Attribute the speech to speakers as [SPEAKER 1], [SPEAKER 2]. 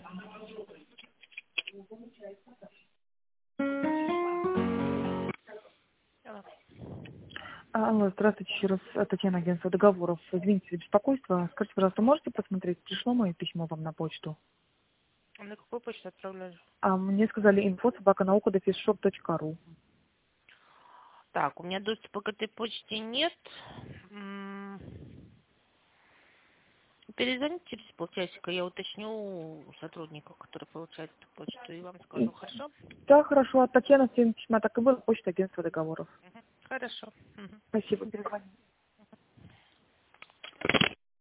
[SPEAKER 1] Алло.
[SPEAKER 2] Алло, здравствуйте, еще раз Татьяна, агентство договоров. Извините за беспокойство. Скажите, пожалуйста, можете посмотреть, пришло мое письмо вам на почту?
[SPEAKER 1] На какую почту отправляли?
[SPEAKER 2] Мне сказали info@nauka-shop.ru.
[SPEAKER 1] Так, у меня доступа к этой почте нет. Перезвоните через полчасика, я уточню у сотрудников, которые получают эту почту, и вам скажу, хорошо?
[SPEAKER 2] Да, хорошо. От Татьяны 7 письма так и было, почта агентства договоров.
[SPEAKER 1] Хорошо. Мгм.
[SPEAKER 2] Спасибо, перезвоните.